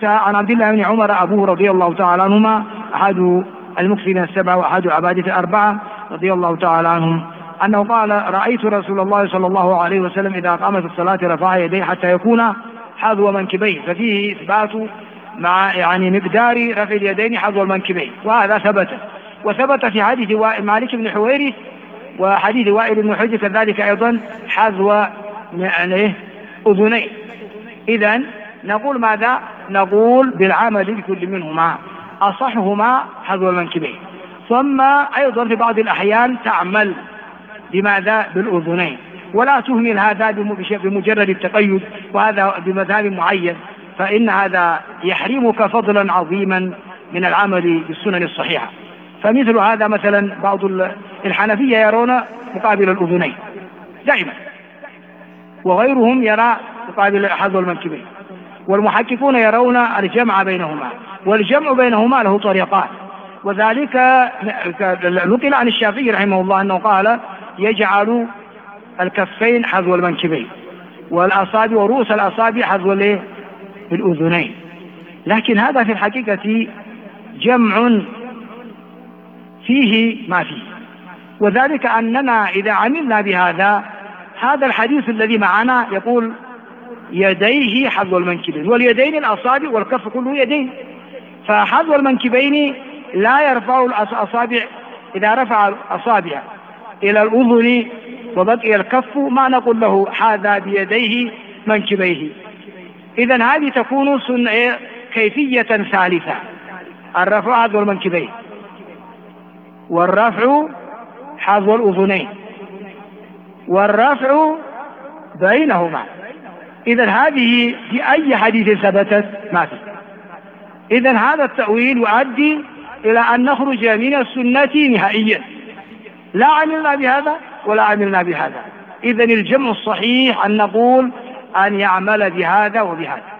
حتى عن عبد الله بن عمر أبوه رضي الله تعالى عنهما أحد المكثرين السبعة وأحد عبادة الأربعة رضي الله تعالى عنهم أنه قال: رأيت رسول الله صلى الله عليه وسلم إذا قامت الصلاة رفع يديه حتى يكون حذو منكبيه، ففيه إثبات مع مقدار رفع اليدين حذو المنكبين، وهذا وثبت في حديث مالك بن حويرث وحديث وائل بن حجر كذلك أيضا حذو أذنين. إذن نقول ماذا؟ نقول بالعمل بكل منهما، أصحهما حذو المنكبين، ثم أيضا في بعض الأحيان تعمل بماذا؟ بالأذنين، ولا تهمل هذا بمجرد التقيد وهذا بمذهب معين، فإن هذا يحرمك فضلا عظيما من العمل بالسنن الصحيحة. فمثل هذا مثلا بعض الحنفية يرون مقابل الأذنين دائما، وغيرهم يرى مقابل حذو المنكبين، والمحققون يرون الجمع بينهما، والجمع بينهما له طريقان، وذلك نقل عن الشافعي رحمه الله أنه قال: يجعل الكفين حذو المنكبين والأصابع ورؤوس الأصابع حذو الأذنين، لكن هذا في الحقيقة جمع فيه ما فيه، وذلك أننا إذا عملنا بهذا، هذا الحديث الذي معنا يقول يديه حذو المنكبين، واليدين الأصابع والكف كله يدين، فحذو المنكبين لا يرفع الأصابع، إذا رفع الأصابع إلى الأذن وبقي الكف ما نقول له هذا بيديه منكبيه. إذن هذه تكون كيفية ثالثة: الرفع حذو المنكبين، والرفع حذو الأذنين، والرفع بينهما. إذن هذه في أي حديث ثبتت؟ ما في. إذن هذا التأويل يؤدي إلى أن نخرج من السنة نهائيا، لا عملنا بهذا ولا عملنا بهذا. إذن الجمع الصحيح أن نقول أن يعمل بهذا وبهذا.